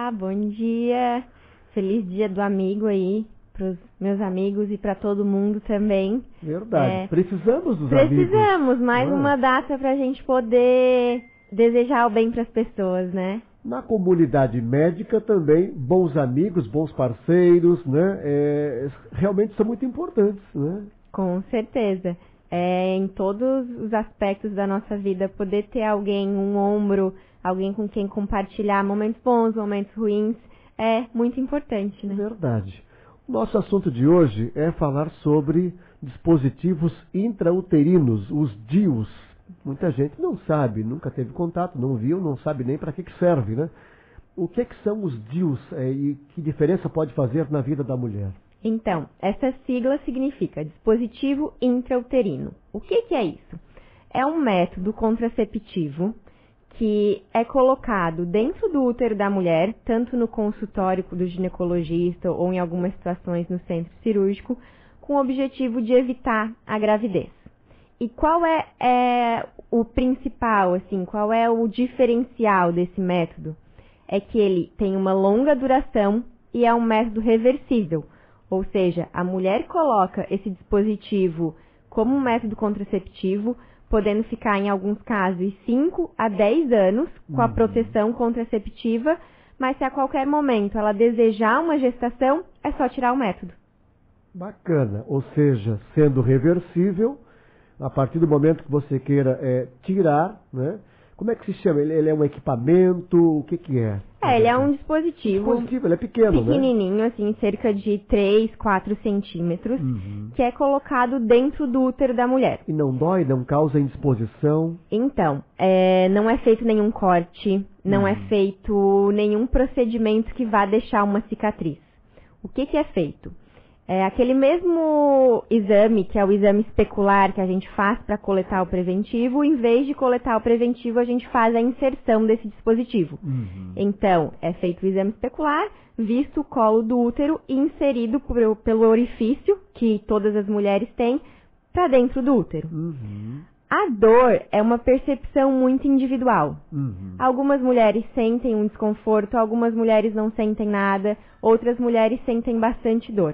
Olá, bom dia. Feliz dia do amigo aí, para os meus amigos e para todo mundo também. Verdade, precisamos dos amigos. Precisamos, mais uma data para a gente poder desejar o bem para as pessoas, né? Na comunidade médica também, bons amigos, bons parceiros, né? Realmente são muito importantes, né? Com certeza. Em todos os aspectos da nossa vida, poder ter alguém, um ombro, alguém com quem compartilhar momentos bons, momentos ruins, é muito importante, né? Verdade. O nosso assunto de hoje é falar sobre dispositivos intrauterinos, os DIUs. Muita gente não sabe, nunca teve contato, não viu, não sabe nem para que serve, né? O que são os DIUs e que diferença pode fazer na vida da mulher? Então, essa sigla significa dispositivo intrauterino. O que é isso? É um método contraceptivo que é colocado dentro do útero da mulher, tanto no consultório do ginecologista ou em algumas situações no centro cirúrgico, com o objetivo de evitar a gravidez. E qual é o principal, assim, qual é o diferencial desse método? É que ele tem uma longa duração e é um método reversível. Ou seja, a mulher coloca esse dispositivo como um método contraceptivo, podendo ficar, em alguns casos, 5 a 10 anos com a proteção contraceptiva, mas se a qualquer momento ela desejar uma gestação, é só tirar o método. Bacana, ou seja, sendo reversível, a partir do momento que você queira tirar, né? Como é que se chama? Ele é um equipamento? O que é? Ele é um dispositivo. Ele é pequeno, pequenininho, né? assim, cerca de 3, 4 centímetros, que é colocado dentro do útero da mulher. E não dói, não causa indisposição? Então, não é feito nenhum corte, não é feito nenhum procedimento que vá deixar uma cicatriz. O que é feito? É aquele mesmo exame, que é o exame especular que a gente faz para coletar o preventivo, em vez de coletar o preventivo, a gente faz a inserção desse dispositivo. Então, é feito o exame especular, visto o colo do útero e inserido pelo orifício, que todas as mulheres têm, para dentro do útero. A dor é uma percepção muito individual. Algumas mulheres sentem um desconforto, algumas mulheres não sentem nada, outras mulheres sentem bastante dor.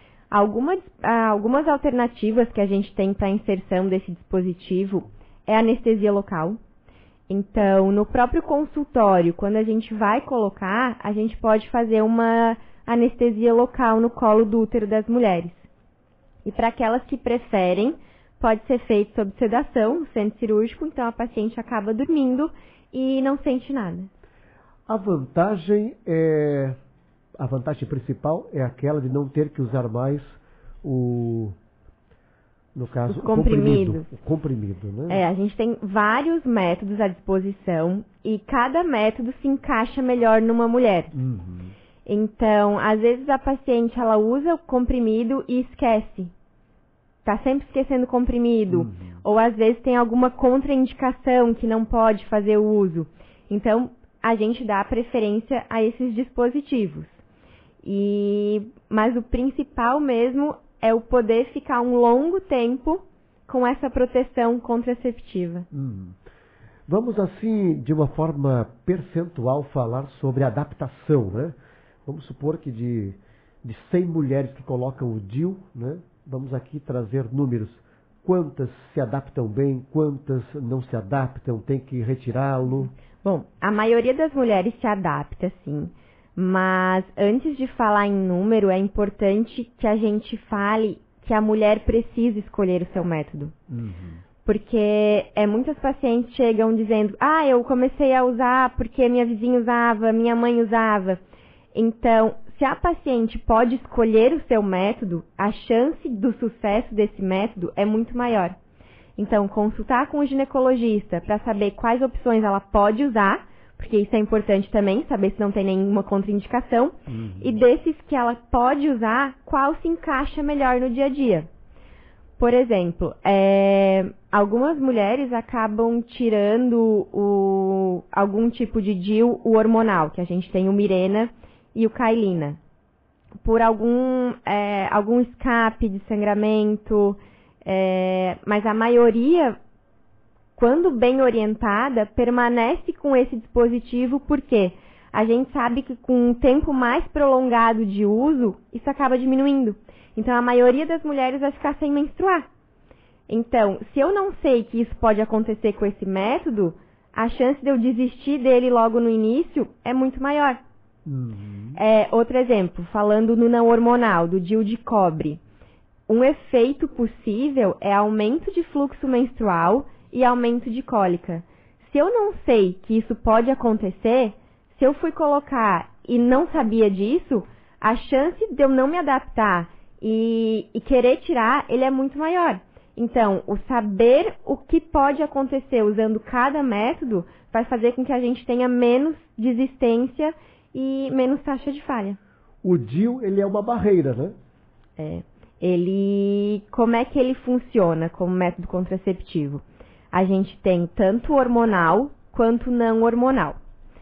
Algumas alternativas que a gente tem para a inserção desse dispositivo é anestesia local. Então, no próprio consultório, quando a gente vai colocar, a gente pode fazer uma anestesia local no colo do útero das mulheres. E para aquelas que preferem, pode ser feito sob sedação no centro cirúrgico, então a paciente acaba dormindo e não sente nada. A vantagem principal é aquela de não ter que usar mais o comprimido, né? A gente tem vários métodos à disposição e cada método se encaixa melhor numa mulher. Então, às vezes a paciente ela usa o comprimido e esquece. Está sempre esquecendo o comprimido. Ou às vezes tem alguma contraindicação que não pode fazer o uso. Então, a gente dá preferência a esses dispositivos. Mas o principal mesmo é o poder ficar um longo tempo com essa proteção contraceptiva. Vamos, assim, de uma forma percentual, falar sobre adaptação, né? Vamos supor que de 100 mulheres que colocam o DIU, né? Vamos aqui trazer números. Quantas se adaptam bem, quantas não se adaptam, tem que retirá-lo? Bom, a maioria das mulheres se adapta, sim. Mas antes de falar em número, é importante que a gente fale que a mulher precisa escolher o seu método. Porque muitas pacientes chegam dizendo, eu comecei a usar porque minha vizinha usava, minha mãe usava. Então, se a paciente pode escolher o seu método, a chance do sucesso desse método é muito maior. Então, consultar com o ginecologista para saber quais opções ela pode usar, porque isso é importante também, saber se não tem nenhuma contraindicação, e desses que ela pode usar, qual se encaixa melhor no dia a dia. Por exemplo, algumas mulheres acabam tirando algum tipo de DIU, o hormonal, que a gente tem o Mirena e o Cailina, por algum escape de sangramento, mas a maioria, quando bem orientada, permanece com esse dispositivo porque a gente sabe que com um tempo mais prolongado de uso, isso acaba diminuindo. Então, a maioria das mulheres vai ficar sem menstruar. Então, se eu não sei que isso pode acontecer com esse método, a chance de eu desistir dele logo no início é muito maior. Outro exemplo, falando no não hormonal, do DIU de cobre. Um efeito possível é aumento de fluxo menstrual e aumento de cólica. Se eu não sei que isso pode acontecer, se eu fui colocar e não sabia disso, a chance de eu não me adaptar e querer tirar, ele é muito maior. Então, o saber o que pode acontecer usando cada método vai fazer com que a gente tenha menos desistência e menos taxa de falha. O DIU, ele é uma barreira, né? Como é que ele funciona como método contraceptivo? A gente tem tanto hormonal quanto não hormonal.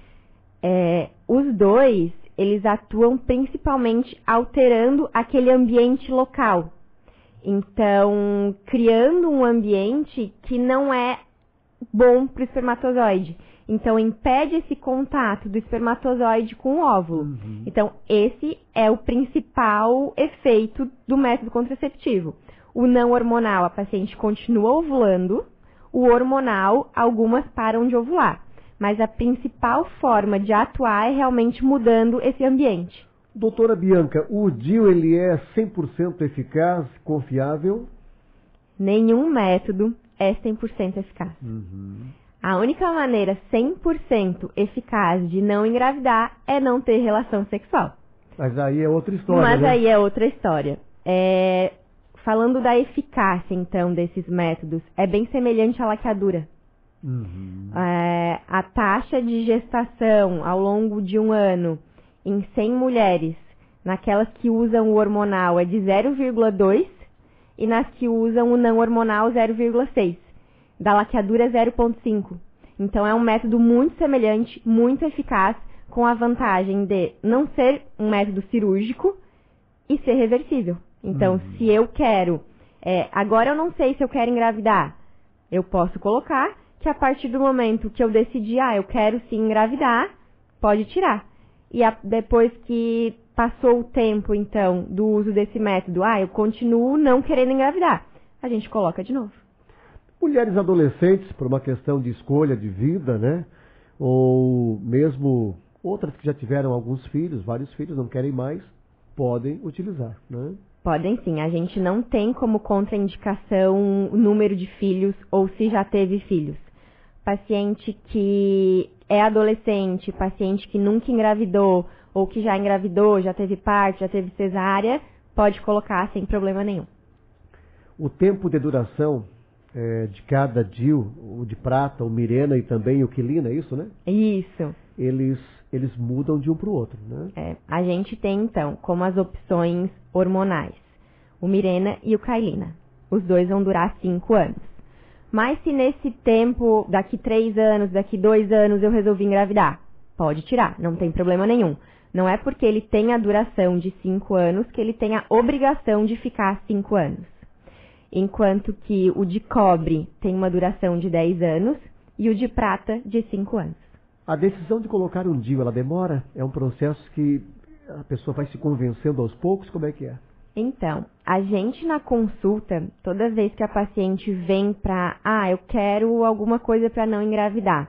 Os dois, eles atuam principalmente alterando aquele ambiente local. Então, criando um ambiente que não é bom para o espermatozoide. Então, impede esse contato do espermatozoide com o óvulo. Então, esse é o principal efeito do método contraceptivo. O não hormonal, a paciente continua ovulando. O hormonal, algumas param de ovular. Mas a principal forma de atuar é realmente mudando esse ambiente. Doutora Bianca, o DIU, ele é 100% eficaz, confiável? Nenhum método é 100% eficaz. A única maneira 100% eficaz de não engravidar é não ter relação sexual. Mas aí é outra história, né? Aí é outra história. Falando da eficácia, então, desses métodos, é bem semelhante à laqueadura. A taxa de gestação ao longo de um ano em 100 mulheres, naquelas que usam o hormonal, é de 0,2 e nas que usam o não hormonal, 0,6. Da laqueadura, 0,5. Então, é um método muito semelhante, muito eficaz, com a vantagem de não ser um método cirúrgico e ser reversível. Então, se eu quero... agora eu não sei se eu quero engravidar. Eu posso colocar que a partir do momento que eu decidir, eu quero sim engravidar, pode tirar. E depois que passou o tempo, então, do uso desse método, eu continuo não querendo engravidar, a gente coloca de novo. Mulheres adolescentes, por uma questão de escolha de vida, né? Ou mesmo outras que já tiveram alguns filhos, vários filhos, não querem mais, podem utilizar, né? Podem sim, a gente não tem como contraindicação o número de filhos ou se já teve filhos. Paciente que é adolescente, paciente que nunca engravidou ou que já engravidou, já teve parto, já teve cesárea, pode colocar sem problema nenhum. O tempo de duração de cada DIU, o de prata, o Mirena e também o Quelina, é isso, né? Isso. Eles mudam de um para o outro, né? A gente tem, então, como as opções hormonais, o Mirena e o Quelina. Os dois vão durar 5 anos. Mas se nesse tempo, daqui 3 anos, daqui 2 anos, eu resolvi engravidar, pode tirar, não tem problema nenhum. Não é porque ele tem a duração de 5 anos que ele tem a obrigação de ficar 5 anos. Enquanto que o de cobre tem uma duração de 10 anos e o de prata de 5 anos. A decisão de colocar um DIU, ela demora? É um processo que a pessoa vai se convencendo aos poucos? Como é que é? Então, a gente na consulta, toda vez que a paciente vem para, eu quero alguma coisa para não engravidar,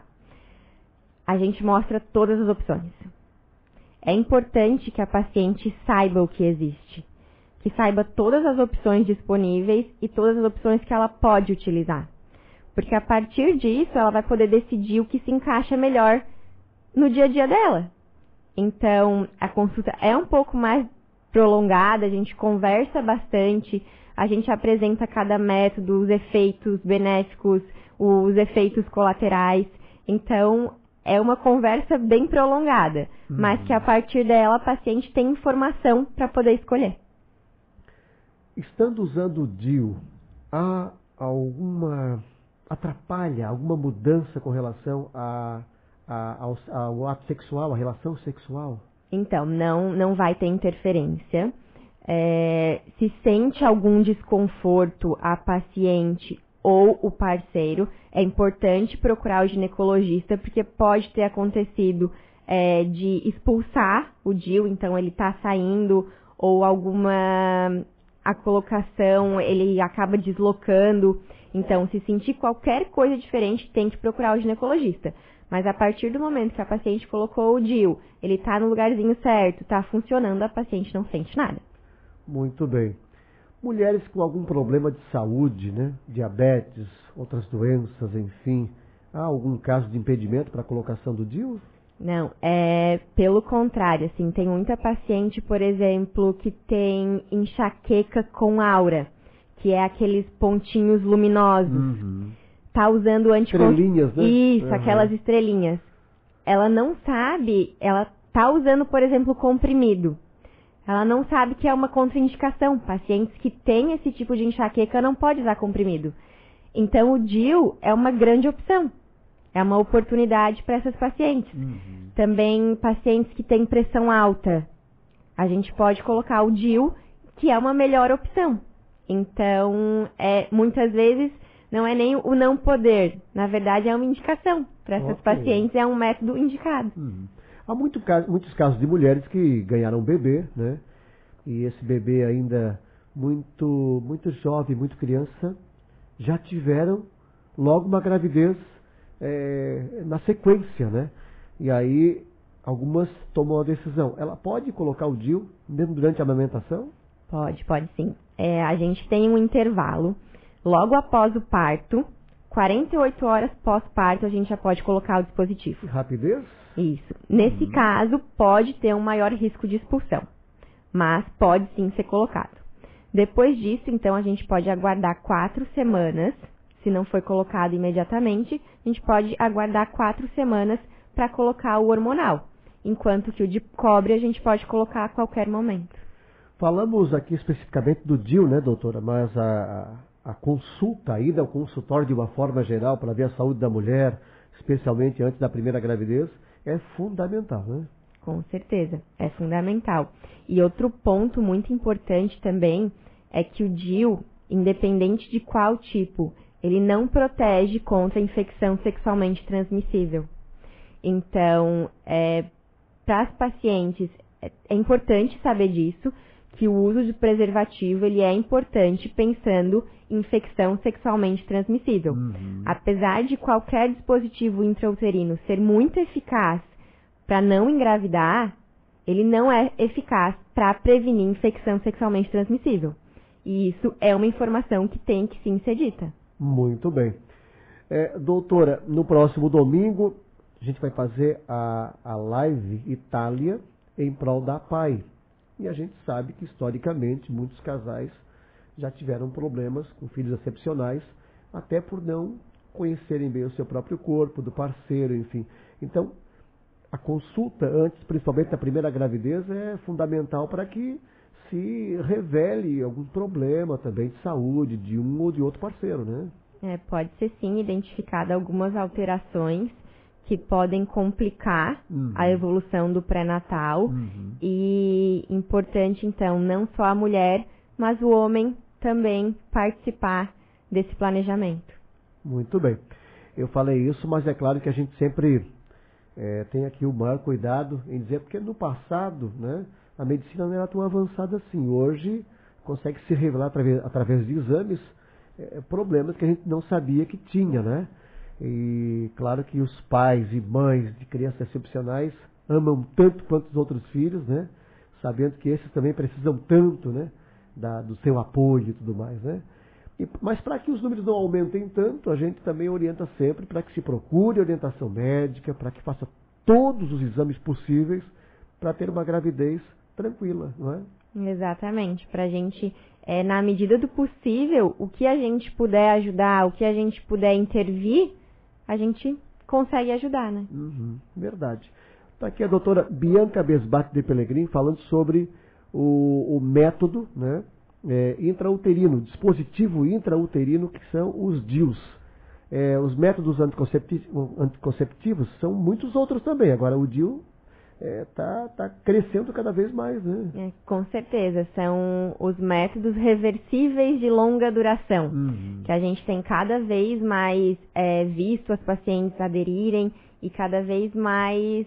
a gente mostra todas as opções. É importante que a paciente saiba o que existe, que saiba todas as opções disponíveis e todas as opções que ela pode utilizar. Porque a partir disso, ela vai poder decidir o que se encaixa melhor no dia a dia dela. Então, a consulta é um pouco mais prolongada, a gente conversa bastante, a gente apresenta cada método, os efeitos benéficos, os efeitos colaterais. Então, é uma conversa bem prolongada, mas que a partir dela a paciente tem informação para poder escolher. Estando usando o DIU, há alguma atrapalha, alguma mudança com relação ao ato sexual, à relação sexual? Então, não vai ter interferência. Se sente algum desconforto a paciente ou o parceiro, é importante procurar o ginecologista, porque pode ter acontecido de expulsar o DIU, então ele está saindo, ou a colocação, ele acaba deslocando. Então, se sentir qualquer coisa diferente, tem que procurar o ginecologista. Mas a partir do momento que a paciente colocou o DIU, ele está no lugarzinho certo, está funcionando, a paciente não sente nada. Muito bem. Mulheres com algum problema de saúde, né? Diabetes, outras doenças, enfim. Há algum caso de impedimento para a colocação do DIU? Não, pelo contrário, assim, tem muita paciente, por exemplo, que tem enxaqueca com aura, que é aqueles pontinhos luminosos. Uhum. Tá usando estrelinhas, né? Isso, aquelas estrelinhas. Ela não sabe, ela tá usando, por exemplo, comprimido. Ela não sabe que é uma contraindicação. Pacientes que têm esse tipo de enxaqueca não podem usar comprimido. Então, o DIU é uma grande opção. É uma oportunidade para essas pacientes. Uhum. Também pacientes que têm pressão alta. A gente pode colocar o DIU, que é uma melhor opção. Então, muitas vezes, não é nem o não poder. Na verdade, é uma indicação. Para essas pacientes, é um método indicado. Uhum. Há muitos casos de mulheres que ganharam bebê, né? E esse bebê ainda muito jovem, muito criança, já tiveram logo uma gravidez na sequência, né? E aí, algumas tomam a decisão. Ela pode colocar o DIU mesmo durante a amamentação? Pode sim. A gente tem um intervalo. Logo após o parto, 48 horas pós-parto, a gente já pode colocar o dispositivo. Rapidez? Isso. Nesse caso, pode ter um maior risco de expulsão, mas pode sim ser colocado. Depois disso, então, a gente pode aguardar 4 semanas. Se não for colocado imediatamente, a gente pode aguardar 4 semanas para colocar o hormonal. Enquanto que o de cobre a gente pode colocar a qualquer momento. Falamos aqui especificamente do DIU, né, doutora? Mas a consulta, a ida ao consultório de uma forma geral para ver a saúde da mulher, especialmente antes da primeira gravidez, é fundamental, né? Com certeza, é fundamental. E outro ponto muito importante também é que o DIU, independente de qual tipo, ele não protege contra a infecção sexualmente transmissível. Então, para as pacientes, é importante saber disso, que o uso de preservativo ele é importante pensando em infecção sexualmente transmissível. Uhum. Apesar de qualquer dispositivo intrauterino ser muito eficaz para não engravidar, ele não é eficaz para prevenir infecção sexualmente transmissível. E isso é uma informação que tem que sim ser dita. Muito bem. Doutora, no próximo domingo, a gente vai fazer a live Itália em prol da PAI. E a gente sabe que, historicamente, muitos casais já tiveram problemas com filhos excepcionais, até por não conhecerem bem o seu próprio corpo, do parceiro, enfim. Então, a consulta antes, principalmente da primeira gravidez, é fundamental para que se revele algum problema também de saúde de um ou de outro parceiro, né? Pode ser sim identificada algumas alterações que podem complicar a evolução do pré-natal. E importante, então, não só a mulher, mas o homem também participar desse planejamento. Muito bem. Eu falei isso, mas é claro que a gente sempre tem aqui o maior cuidado em dizer, porque no passado, né, a medicina não era tão avançada assim. Hoje, consegue se revelar através de exames problemas que a gente não sabia que tinha, né? E claro que os pais e mães de crianças excepcionais amam tanto quanto os outros filhos, né? Sabendo que esses também precisam tanto, né? Do seu apoio e tudo mais, né? Mas para que os números não aumentem tanto, a gente também orienta sempre para que se procure orientação médica, para que faça todos os exames possíveis para ter uma gravidez tranquila, não é? Exatamente. Para a gente, na medida do possível, o que a gente puder ajudar, o que a gente puder intervir, a gente consegue ajudar, né? Verdade. Está aqui a doutora Bianca Besbate de Pellegrin falando sobre o método, né, intrauterino, dispositivo intrauterino, que são os DIUs. Os métodos anticonceptivos são muitos outros também. Agora, o DIU tá crescendo cada vez mais, né? Com certeza. São os métodos reversíveis de longa duração, que a gente tem cada vez mais visto as pacientes aderirem e cada vez mais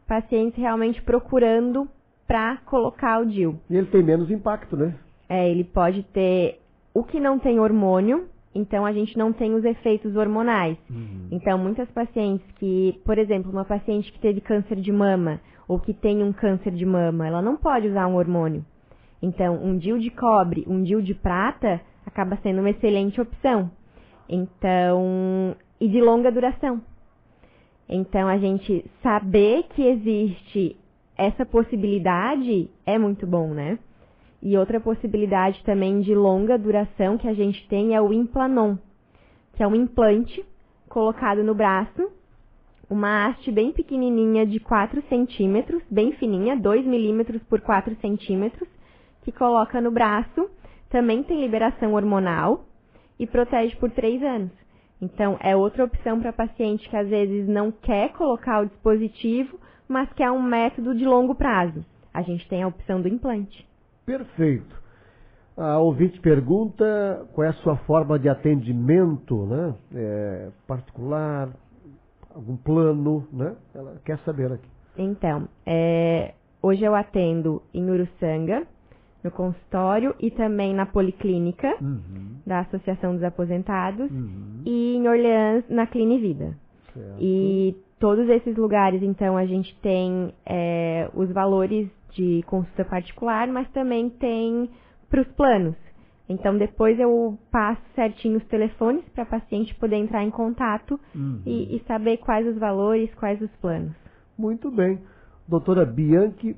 pacientes realmente procurando para colocar o DIU. E ele tem menos impacto, né? Ele pode ter o que não tem hormônio, então a gente não tem os efeitos hormonais. Então, muitas pacientes que, por exemplo, uma paciente que teve câncer de mama ou que tem um câncer de mama, ela não pode usar um hormônio. Então, um DIU de cobre, um DIU de prata, acaba sendo uma excelente opção. Então, e de longa duração. Então, a gente saber que existe essa possibilidade é muito bom, né? E outra possibilidade também de longa duração que a gente tem é o Implanon, que é um implante colocado no braço, uma haste bem pequenininha de 4 centímetros, bem fininha, 2 milímetros por 4 centímetros, que coloca no braço, também tem liberação hormonal e protege por 3 anos. Então, é outra opção para paciente que às vezes não quer colocar o dispositivo, mas quer um método de longo prazo. A gente tem a opção do implante. Perfeito. A ouvinte pergunta qual é a sua forma de atendimento, né? Particular, algum plano, né? Ela quer saber aqui. Então, hoje eu atendo em Uruçanga, no consultório e também na Policlínica da Associação dos Aposentados e em Orleans, na Clinivida. Certo. E todos esses lugares, então, a gente tem os valores de consulta particular, mas também tem para os planos. Então, depois eu passo certinho os telefones para a paciente poder entrar em contato e saber quais os valores, quais os planos. Muito bem. Doutora Bianca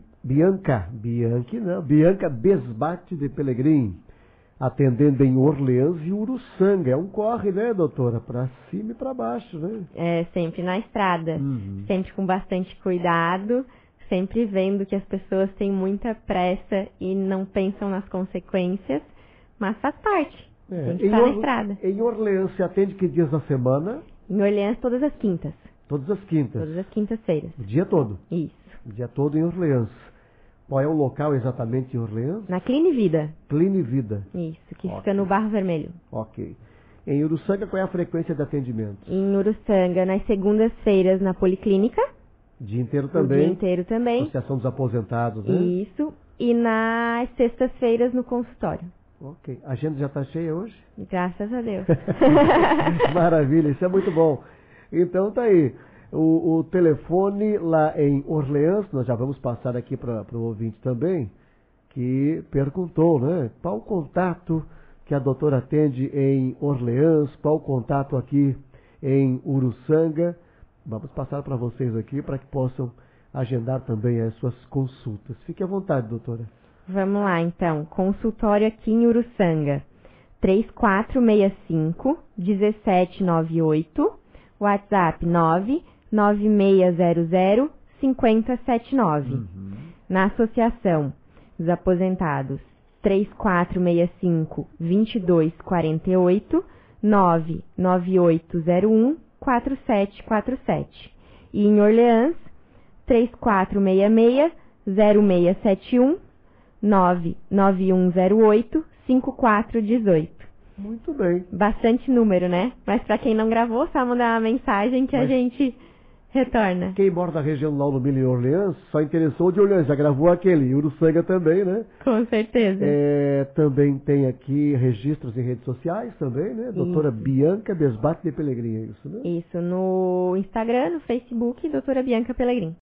Besbate de Pelegrim, atendendo em Orleans e Uruçanga. É um corre, né, doutora? Para cima e para baixo, né? Sempre na estrada, sempre com bastante cuidado, sempre vendo que as pessoas têm muita pressa e não pensam nas consequências, mas faz parte. Tem que estar na estrada. Em Orleans, você atende que dias da semana? Em Orleans, todas as quintas. Todas as quintas? Todas as quintas-feiras. O dia todo? Isso. O dia todo em Orleans. Qual é o local exatamente em Orleans? Na Clinivida. Clinivida. Isso, que fica no Barro Vermelho. Ok. Em Uruçanga, qual é a frequência de atendimento? Em Uruçanga, nas segundas-feiras, na Policlínica. O dia inteiro também? O dia inteiro também. Associação dos Aposentados, né? Isso. E nas sextas-feiras, no consultório. Ok. A agenda já está cheia hoje? Graças a Deus. Maravilha, isso é muito bom. Então tá aí. O telefone lá em Orleans, nós já vamos passar aqui para o ouvinte também, que perguntou, né? Qual o contato que a doutora atende em Orleans, qual o contato aqui em Uruçanga? Vamos passar para vocês aqui para que possam agendar também as suas consultas. Fique à vontade, doutora. Vamos lá, então. Consultório aqui em Uruçanga. 3465-1798. WhatsApp 99600-5079. Na Associação dos Aposentados, 3465-2248. 99801-4747. E em Orleans, 3466-0671. 99108-5418. Muito bem. Bastante número, né? Mas para quem não gravou, só mandar uma mensagem que a gente retorna. Quem mora na região lá no Milho em Orleans, só interessou de Orleans, já gravou aquele. E Uruçanga também, né? Com certeza. Também tem aqui registros em redes sociais também, né? Doutora Bianca Besbate de Pelegrim, é isso, né? Isso, no Instagram, no Facebook, doutora Bianca Pelegrim.